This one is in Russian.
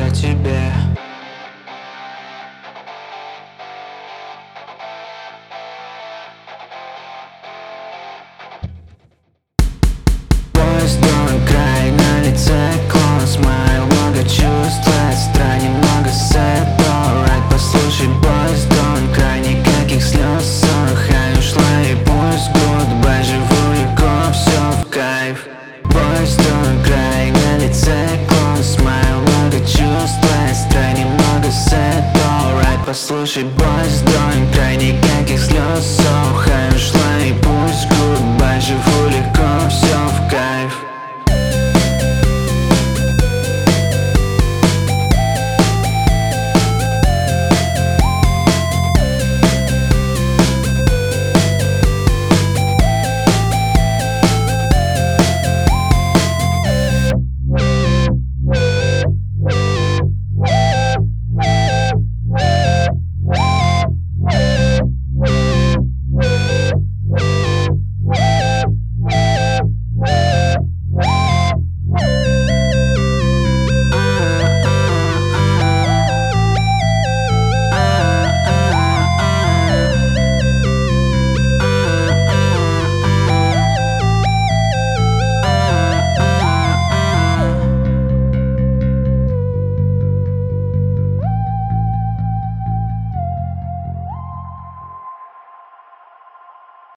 о тебе. Поезд вдоль край, на лице клон смайл. Много чувств, остра, немного sad, alright. Послушай, boys don't cry, никаких слез, сон хай ушла и пусть goodbye. Живу легко, все в кайф. Boys don't cry, на лице клон смайл. Много чувств, остра, немного sad, alright. Послушай, boys don't cry, никаких слез, сон хай ушла и пусть goodbye. Живу легко, все в кайф.